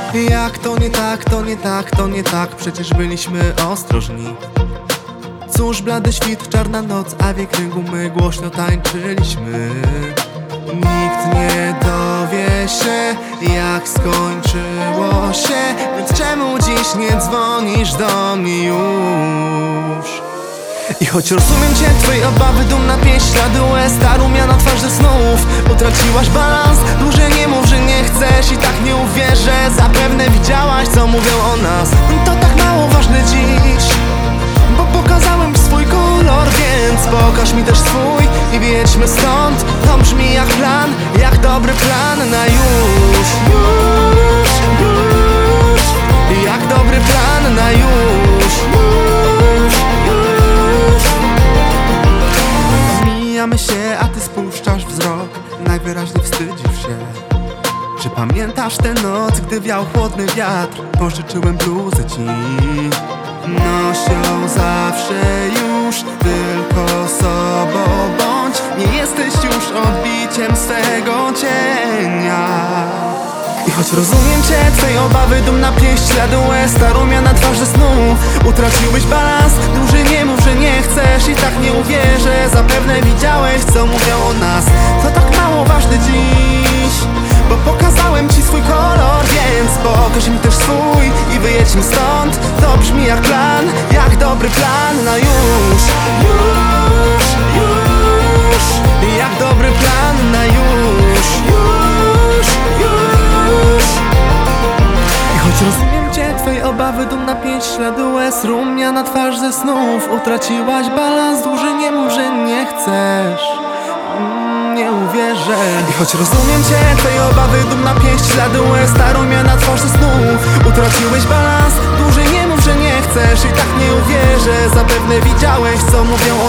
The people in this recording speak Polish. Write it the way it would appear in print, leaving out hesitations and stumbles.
Jak to nie tak, to nie tak, to nie tak, przecież byliśmy ostrożni. Cóż, blady świt, czarna noc, a w jej kręgu my głośno tańczyliśmy. Nikt nie dowie się, jak skończyło się, więc czemu dziś nie dzwonisz do mnie już? I choć rozumiem cię, twoje obawy, dumna pieśń, ślady łez, ta rumia na twarzy snów. Utraciłaś balans, dłużej nie mów, że nie chcesz, i tak nie uwierzę. Zapewne widziałaś, co mówią o nas. To tak mało ważne dziś, bo pokazałem ci swój kolor, więc pokaż mi też swój i wyjedźmy stąd. To brzmi jak plan, jak dobry plan na już. Już, już. Jak dobry plan na już. Już, już. Mijamy się, a ty spuszczasz wzrok, najwyraźniej wstydzisz się. Czy pamiętasz tę noc, gdy wiał chłodny wiatr? Pożyczyłem bluzę ci. Noś ją zawsze już, tylko sobą bądź. Nie jesteś już odbiciem swego cienia. I choć rozumiem cię, twoje obawy, dumna pieśń, ślady łez, ta rumia na twarzy snów. Utraciłeś balans, dłużej nie mów, że nie chcesz, i tak nie uwierzę. Zapewne widziałeś, co mówią o nas. To tak mało ważne dziś, bo pokazałem ci swój kolor, więc pokaż mi też swój i wyjedźmy stąd. To brzmi jak plan, jak dobry plan na już. Już, już. Jak dobry plan na już. Już, już. I choć rozumiem cię, twoje obawy, dumna pieśń, ślady łez, rumia na twarz ze snów. Utraciłaś balans, dłużej nie mów, że nie chcesz. Nie uwierzę. I choć rozumiem cię, twoje obawy, dumna pieśń, ślady łez, ta rumia na twarzy snów. Utraciłeś balans, dłużej nie mów, że nie chcesz, i tak nie uwierzę. Zapewne widziałeś, co mówią o